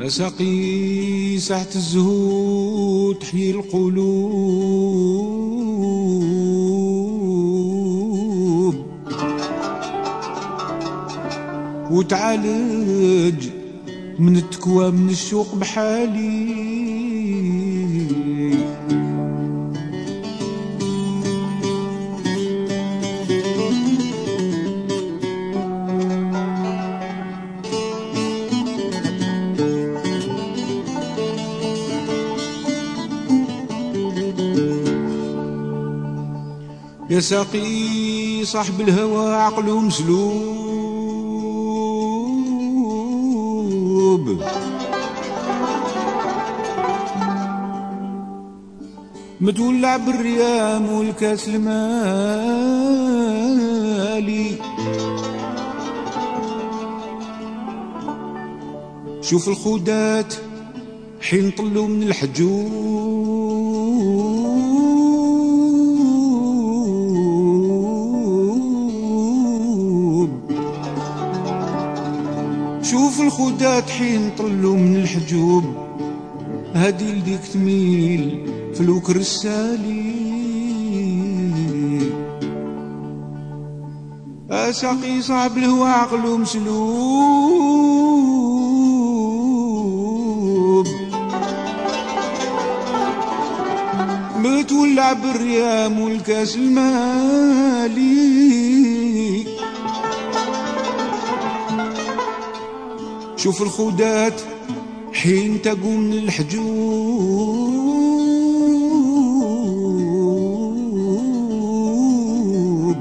ساقي ساعة الزهور تحيي القلوب وتعالج من التكوى من الشوق بحالي. يا ساقي صاحب الهوى عقله مسلوب، متولع بالريام والكاس المالي. شوف الخودات حين طلوا من الحجوب، شوف الخودات حين طلوا من الحجوب، هادي لديك تميل في الوكر السالي. ساقي صاحب الهوى عقله مسلوب، متولع بالريام والكاس المالي. شوف الخودات حين تقوم من الحجوب،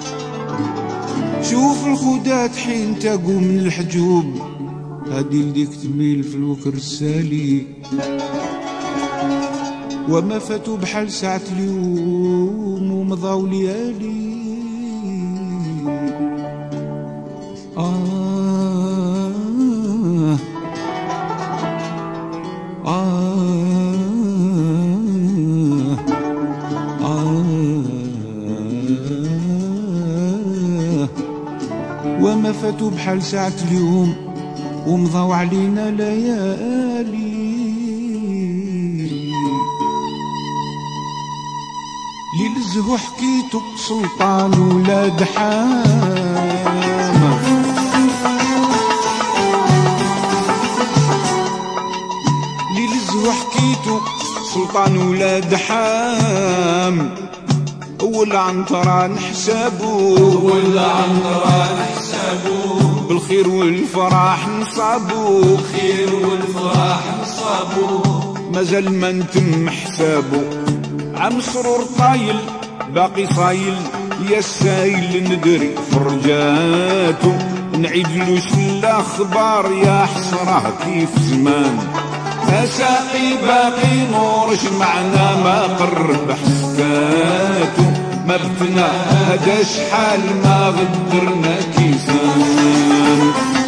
شوف الخودات حين تقوم من الحجوب، هادي لديك تميل في الوكر السالي. وما فاتوا بحال ساعة اليوم ومضاو ليالي. وما فاتوا بحال ساعة اليوم ومضاو علينا ليالي. ليل الزهو حكيتو سلطان ولاد حامة، ليل الزهو حكيتو سلطان ولاد حام. أول عنترة نحسابو، أول عنترة نحسابو، بالخير والفرح نصابو، بالخير والفرح نصابو. مازال ما نتم حسابو، عم سرور طايل باقي صايل، يا السايل ندري فرجاتو. نعيدلوش الأخبار يا حسرة كيف زمان، ساقي باقي نور معنا ما قرب حسكاتو. ما بتنا هذا شحال ما غدرنا كيسان.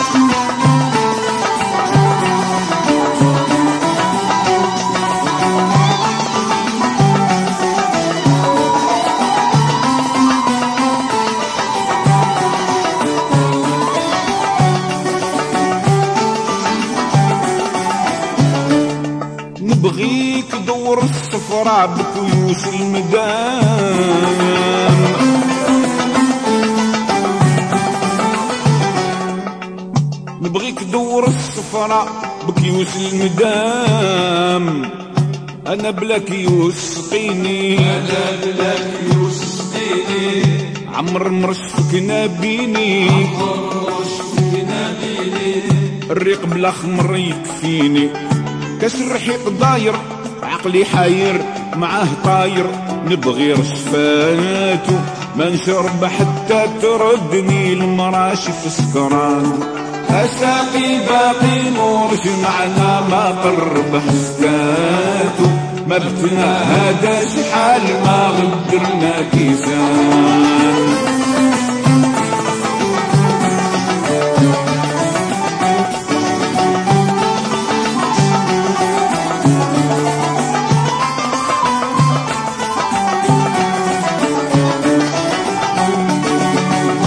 نبغيك دور الصفرة بكيوس المدام، نبغيك دور الصفرة بكيوس المدام. أنا بلا كيوس سقيني، أنا بلا كيوس سقيني. عمر مرشفك نابيني، عمر مرشفك نابيني. الريق بلا خمر يكفيني، كاس الرحيق داير عقلي حاير معاه طاير. نبغي رشفاتو ما نشرب حتى تردني المراشف سكران. ساقي باقي نورش معنا ما قرب حسكاتو. ما بتنا هذا شحال ما غدرنا كيسان.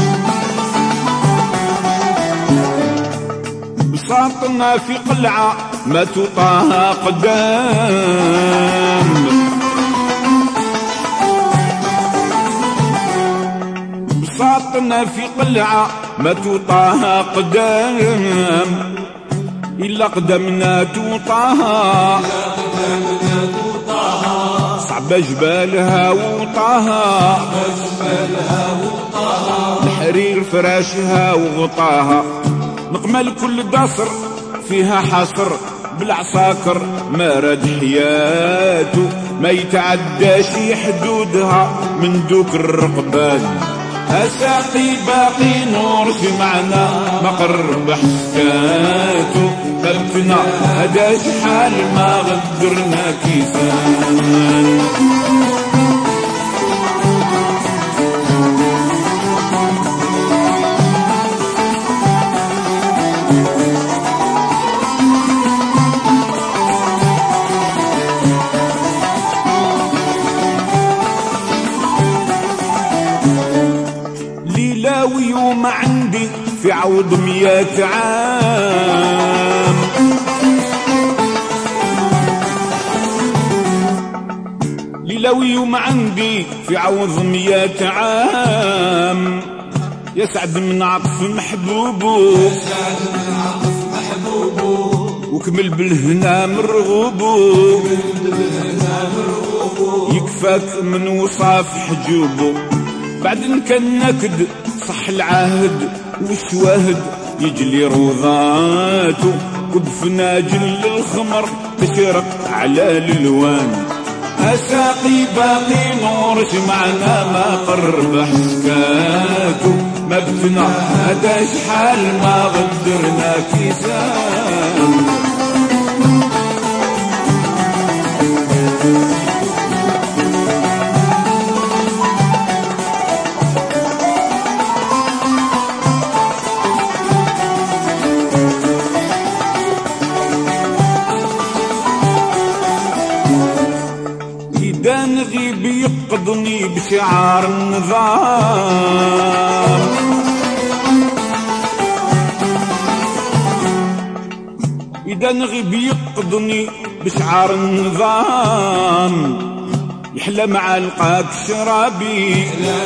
بساطنا في قلعة ما تطاها قدام بساطنا في قلعة ما تطاها قدام إلا قدمنا توطاها صعبة جبالها وطاها الحرير فراشها وغطاها نقمل كل دصر فيها حصر بالعساكر ما راد حياته ما يتعداش حدودها من دوك الرقبان أساقي باقي نور في معنى ما قرب حكاته خلفنا هدا شحال ما غدرنا كيسان ويوم عندي في عوض 100 عام ليلة ويوم عندي في عوض 100 عام يسعد من عطف محبوبو وكمل بالهنا مرغوبو يكفاك من وصاف حجوبو بعدين كان نكد صح العهد والشواهد يجلي روضاته وبفناجل الخمر تشرق على الالوان اساقي باقي نور معنا ما قرب حكاته ما بدنا هذا شحال ما غدرنا كيسان نغيب يقضني بشعار النظام إذا نغيب يقضني بشعار النظام يحلى مع لقاك شرابي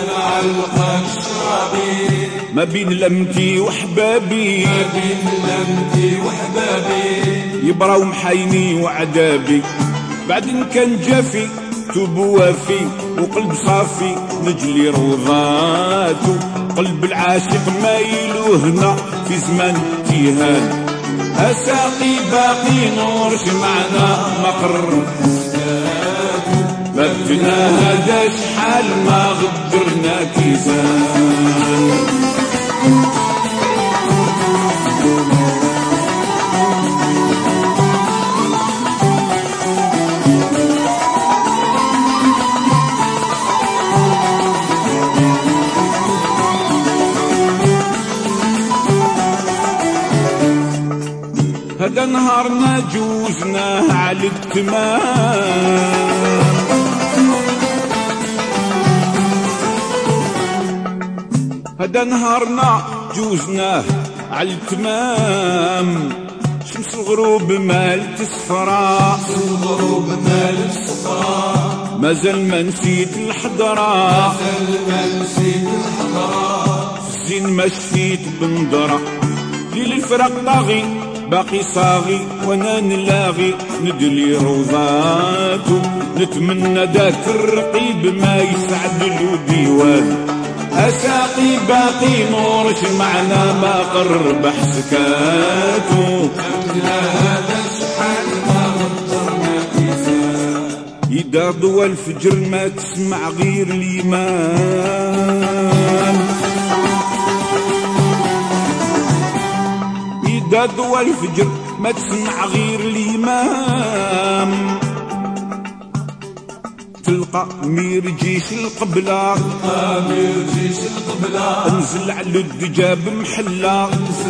ما بين لمتي وحبابي يبراو محايني وعذابي بعدين كان جافي توب وافي وقلب صافي نجلي روضاته قلب العاشق مايلو هنا في زمان تيهان أساقي باقي نور معنا مقر ما بدنا هذا شحال ما غدرنا كيسان هذا نهارنا جوزناه على التمام هذا نهارنا جوزناه على التمام شمس الغروب مالت الصفراء مازال ما نسيت الحضرة الزين ما شفيت بنظرة ليل الفراق طاغي باقي صاغي وانا نلاغي ندلي روضاته نتمنى ذاك الرقيب ما يسعد له ديوان اساقي باقي نور معنا ما قرب حسكاته هذا شحال ما غدرنا كيسان إذا ضوى الفجر ما تسمع غير الإيمان إذا ضوى الفجر ما تسمع غير الإمام تلقى مير جيش القبلة انزل على الدجاب محلة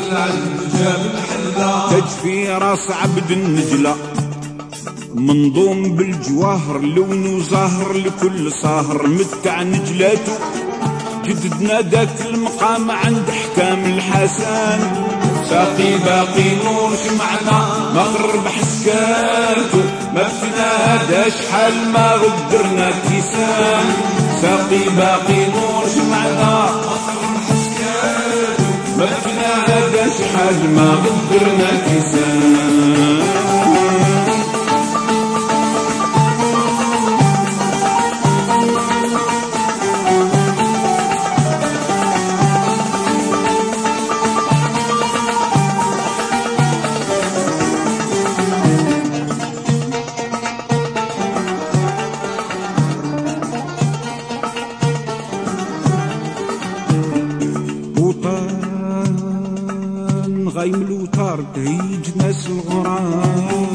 تاج في راس عبد النجلة منظوم بالجواهر لونه زهر لكل سهر متع نجلاته جددنا ذاك المقام عند حكام الحسن ساقي باقي نور شمعنا ما قرب حسكاتو ما بتنادى شحال ما غدرنا كيسان ساقي باقي نور شمعنا ما بتنادى شحال ما غدرنا كيسان غايم الوتار تهيج ناس الغرام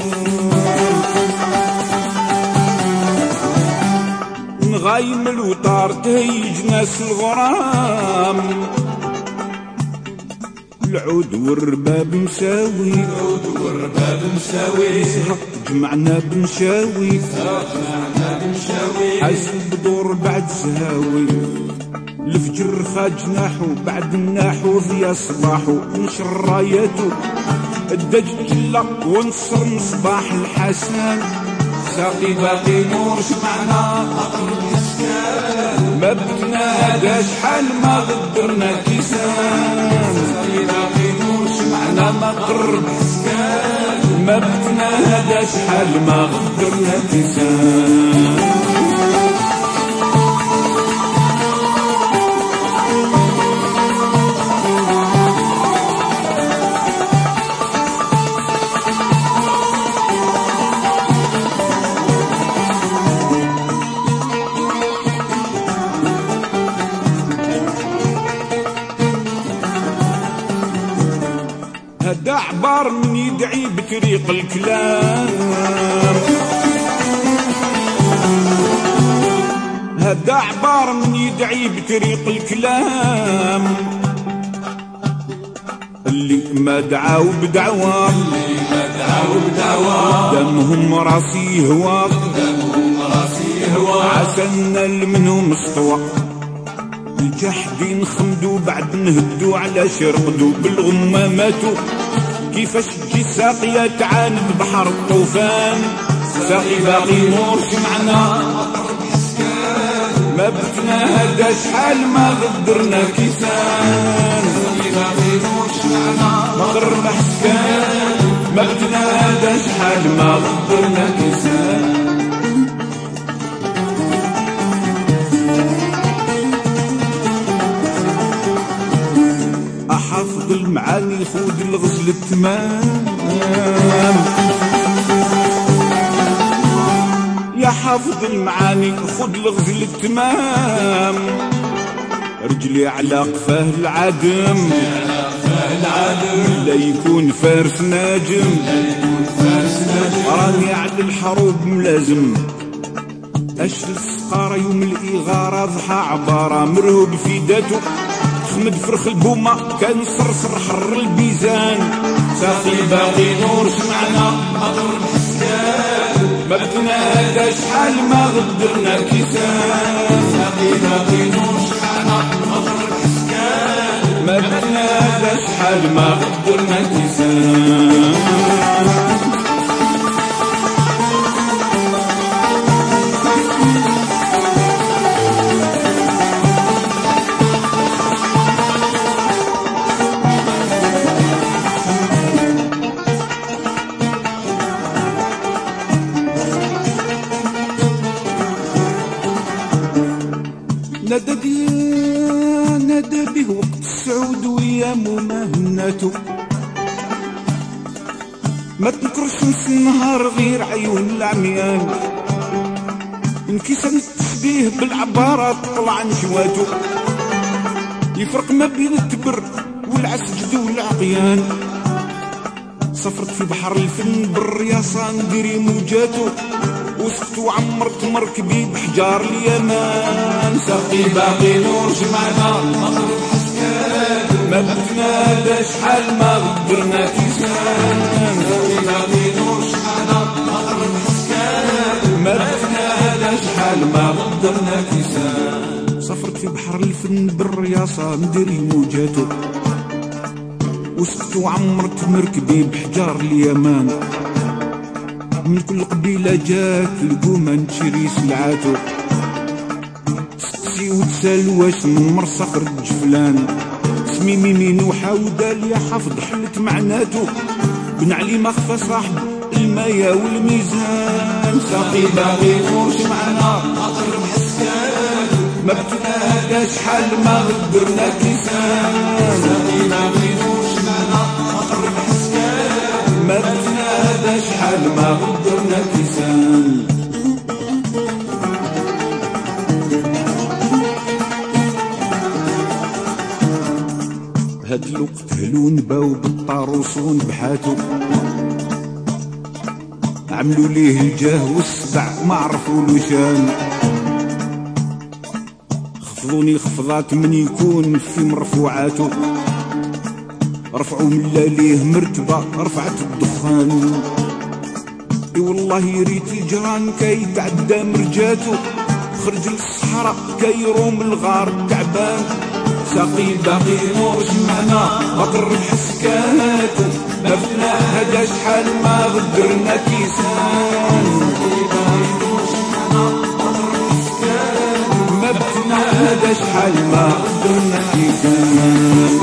غايم الوتار تهيج ناس الغرام العود والرباب مساوي العود والرباب مساوي جمعنا بنشاوي حاسب بدور بعد سهاوي الفجر خاج ناحو بعد الناحو في صباحو نشر راياتو الدج جلا ونصر مصباح الحسن ساقي باقي نور شمعنا أقرب مسكان ما بتنادى شحال ما غدرنا كيسان ساقي باقي نور شمعنا ما قرب مسكان ما بتنادى شحال ما غدرنا كيسان هدا عبار من يدعي بطريق الكلام هدا عبار من يدعي بطريق الكلام اللي ما دعاو بدعوة دمهم راسي هوا عسلنا منهم اسطوى الجحدين خمدوا بعد نهدوا على شرقدوا بالغماماتو كيفاش تجي ساقية تعاند بحر الطوفان ساقي باقي نور شمعنا ما بتنادى شحال ما غدرنا كيسان ساقي باقي نور شمعنا ما قرب حسكان ما بتنادى شحال ما غدرنا كيسان حافظ المعاني خود الغزل التمام يا حافظ المعاني خود الغزل التمام رجلي على قفاه العدم لا يكون فارس ناجم راني على الحروب ملازم اشل السقارة يوم الإغارة ضحى عبارة مرهوب في داتو خمد فرخ البومة كان صرصر حر البيزان ساقي باقي نور شمعنا أقرب حسكان ما بتنادى شحال ما غدرنا كيسان ساقي باقي نور شمعنا أقرب حسكان ما بتنادى شحال ما غدرنا كيسان نادى به وقت السعود ويا مهنته ما تنكرش نص النهار غير عيون العميان انكسر التشبيه بالعبارة طلع نشواته يفرق ما بين التبر والعسجد والعقيان سافرت في بحر الفن بالرياصة نديري موجاته وسقت وعمرت مركبي بحجار اليمان ساقي باقي نور شمعنا أقرب حسكان ما بتنادى شحال ما غدرنا كيسان ساقي باقي نور شمعنا أقرب حسكان ما بتنادى شحال ما غدرنا كيسان سافرت في بحر الفن بالرياصة نديري موجاته وسكت وعمرت مركبي بحجار اليمان. من كل قبيلة جات القومة نشري سلعاتو، سقسي وتسال واش من مرسخ رج فلان. اسمي ميمين وحاودة يا حفظ حلت معناتو، بن علي ما خفى صاحب المايا والميزان. ساقي باغي يخرج معنا خاطر بحسكان، ما بتنا هذا شحال ما غدرنا كيسان. ساقي باغي يخرج معنا خاطر بحسكان، ما بتنا هذا شحال ما غدرنا كيسان. هاد الوقت هلون باو بالطاروسون بحاتو، عملوا ليه الجاه والسبع ما عرفوا له شان. خفضوني خفضات من يكون في مرفوعاتو، رفعوا من ليه مرتبة رفعت الدخان. اي والله يريد الجيران كي تعدى مرجاتو، خرج للصحراء كي يروم الغار تعبان. ساقي باغي يمرش معنا خاطر بحسكاتو، ما بنا هذا شحال ما غدرنا كيسان. ما بنا هذا شحال ما غدرنا كيسان.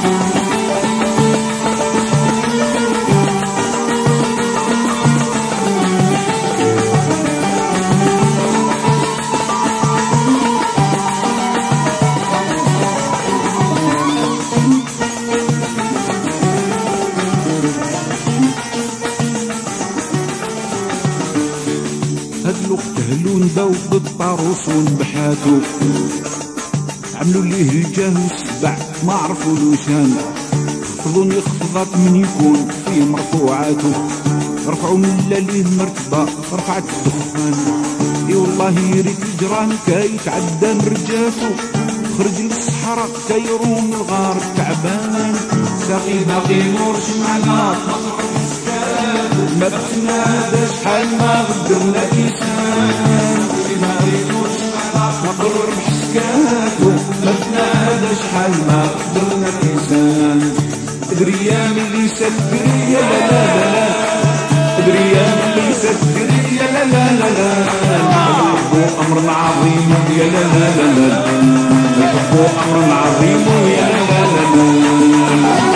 هاد الوقت هلون باو بالطاروسون بحاتو، عملوا ليه الجاه والسبع ما عرفوا له شان. خفضوني خفضات من يكون في مرفوعاتو، رفعوا من ليه مرتبة رفعت الدخان. اي والله يريد الجيران كي يتعدى مرجاتو، خرج للصحراء كي يروم الغار تعبان. ساقي باغي يمرش معنا خاطر بحسكان، ما بتنا هذا شحال ما غدرنا كيسان. ساقي باغي يمرش معنا خاطر بحسكاتو، ما بتنا هذا شحال ما غدرنا كيسان. دريا ملي سدريا لا لا لا لا، دريا ملي سدريا لا لا لا لا. نحبوا امر عظيم يا لا لا لا لا، نحبوا امر عظيم يا لا لا لا لا.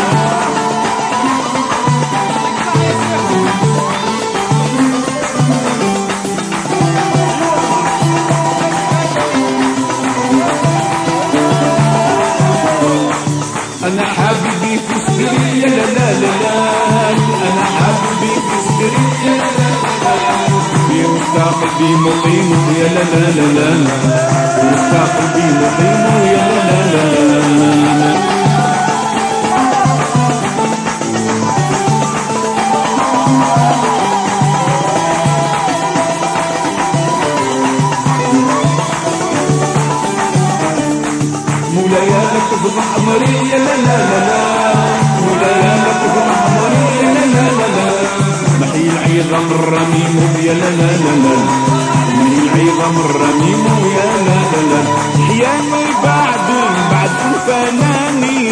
أنا حبيبي في سدرية لا لا لا لا، أنا حبيبي في سدرية لا لا لا لا. في وسط قلبي مقيم يا لا لا لا لا، في وسط قلبي مقيم يا لا لا لا لا. مولاي لك بضحمري يا لا لا لا لا، مولاي لك بضحمري يا لا لا لا لا. محي العظام الرميم يا لا لا لا لا، محي العظام الرميم يا لا لا لا. حياني بعد الفناني،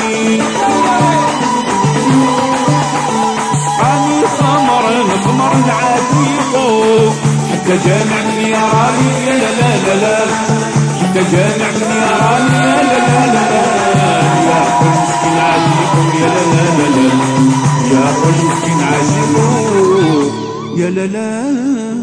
سقاني خمر العتيق، حتى جامعني يا راني يا لا لا لا لا، حتى جامعني يا راني يا لا لا لا لا. يا كل مسكين عاشق يا لا لا لا لا، يا كل مسكين عاشق يا لا لا.